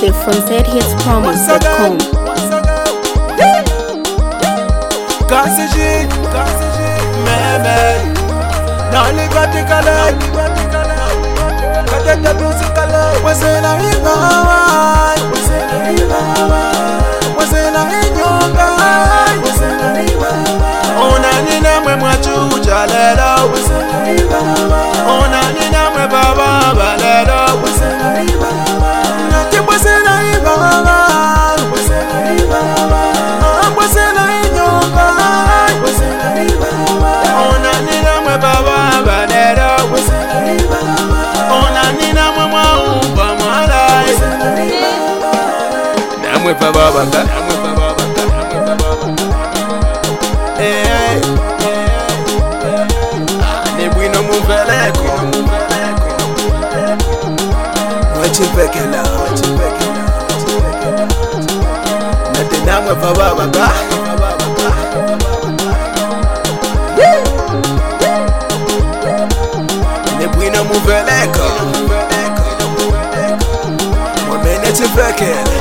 exclusive from zhitspromise.com. Kansiji, meme, nani katikale, katenda tusikale. Wazela hibawa, wazela hibawa, wazela hinyonga, wazela hibawa. Ona nina mwe mwachuja lelo, wazela hibawa. Ona nina mwe baba balelo, wazela hibawa. Nati wazela hibawa, wazela hibawa. Wazela hinyonga, wazela hibawa. Ona nina mwe baba balelo, wazela hibawa. Ona nina mwe mwaumba mwalai, wazela hibawa. Namwe baba baka, namwe baba baka, namwe baba baka. Ni bwino muveleko, mwachipekela, mwachipekela. Nate namwe baba baka. Ni bwino muveleko, mwamene chipekela.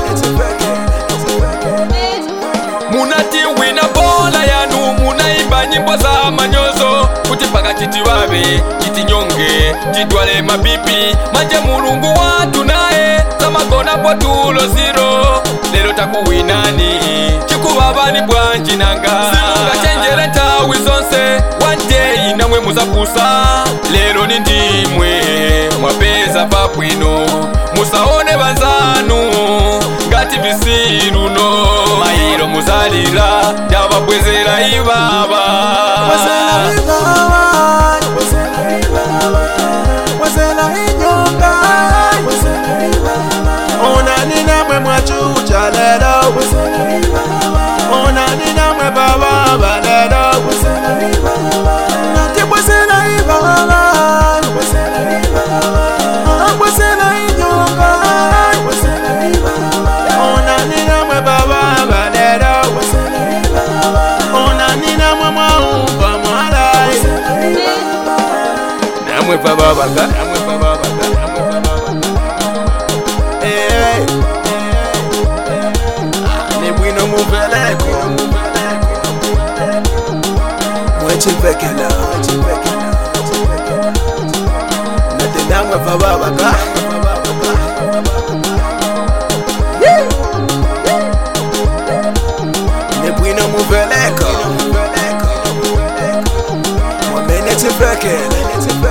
Munati wina bola yanu munaimba nyimbo za manyozo kuti paka chitiwabe chitinyonge chitwale mabibi manje mulungu watu naye zamagona potulo ziro lero takuwinani chikubabani bwanji nanga silunga chenjere ntawi zonse one day namwe muzapusa lero ni ndimwe mwapeza papwino musaone banzanu ngati visiruno mairo muzalira ndababwezera ibaba Wazela hibawa, wazela hibawa. Wazela hinyonga, wazela hibawa. Ona nina mwe mwachuja lelo, wazela hibawa. Ona nina mwe baba balelo, wazela hibawa. Nati wazela hibawa, wazela hibawa. Wazela hinyonga, wazela hibawa. Ona nina mwe baba balelo, wazela hibawa. Ona nina mwe mwaumba mwalai, wazela hibawa. Namwe baba baka, namwe baba baka, namwe baba baka. Ni bwino muveleko, mwachipekela, mwachipekela. Nate namwe baba baka. Ni bwino muveleko, mwamene chipekela.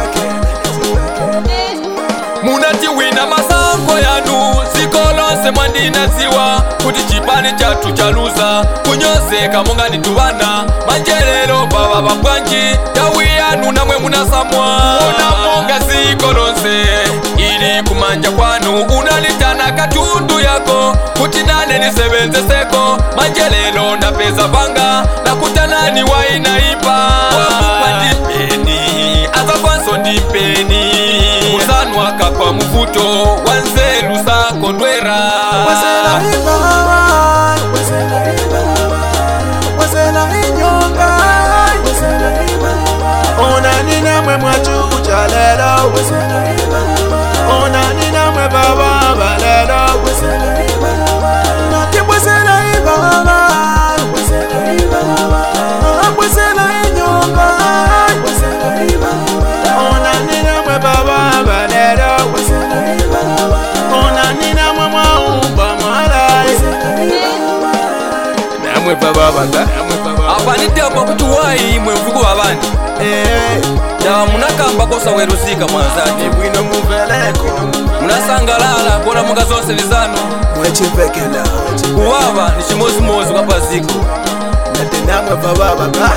munati wina masango yanu zikolonse mwandinaziwa kuti chipani chatu chaluza kunyozeka monga nituvana manjelero baba babwanji tawi yanu namwe munasamwa ona monga zikolonse ili kumanja kwanu unalitana katundu yako kuti nane nisebenzeseko manjelero napeza vanga nakutanani wainaipa wakupa ndipeni azakwanso ndipeni muzanwaka kwa muvuto wanzelu sakondwera Wazela hibawa, wazela hibawa. Wazela hinyonga, wazela hibawa. Ona nina mwe mwachuja lelo, wazela hibawa. Ona nina mwe baba balelo, wazela hibawa. Nati wazela hibawa, wazela hibawa. Wazela hinyonga, wazela hibawa. Ona nina mwe baba balelo, wazela hibawa. Ona nina mwe mwaumba mwalai, wazela hibawa. Namwe baba baka, namwe baba baka. apa nitepa kuti wayi mwe mvuku babani dawa munakamba kosa weruzika mwanzati Ni bwino muveleko, munasangalala kuona monga zonse lizano mwachipekela. kuwava ni chimozimozi kwa paziko Nate namwe baba baka.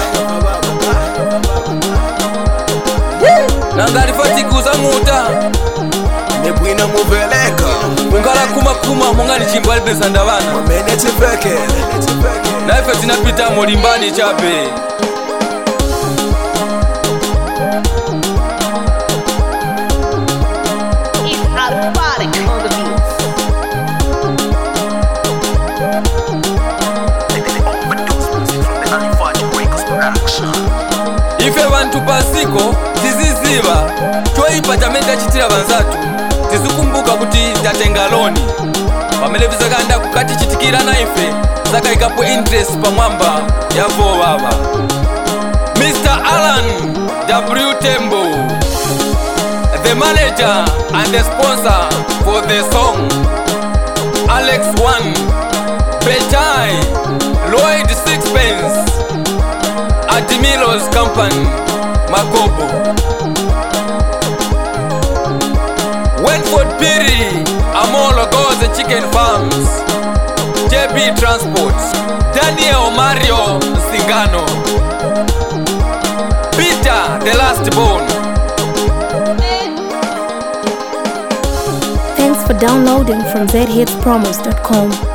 nanga alifatikuza muta Ni bwino muveleko, ungala kumakuma monga ni chimbo alipesanda bana mwamene chipekela. naife tinapita molimbani chape It's Alphatic on the beat. ife bantu pasiko tiziziba twoipa chamene tachitira banzatu tizikumbuka kuti tatenga loni ameleviza ganda kukati chitikira na ife saka ikapo interest pamwamba yavo baba. Mr. Alan W. Tembo, the manager and the sponsor for the song. Alex One, Bechai, Lloyd Sixpence, Admiro's Company, Makobo, Wenford Piri, Amolo Goes and Chicken Farms, JB Transport, Daniel Mario Singano, Peter the Last Bone. Thanks for downloading from zhitspromos.com.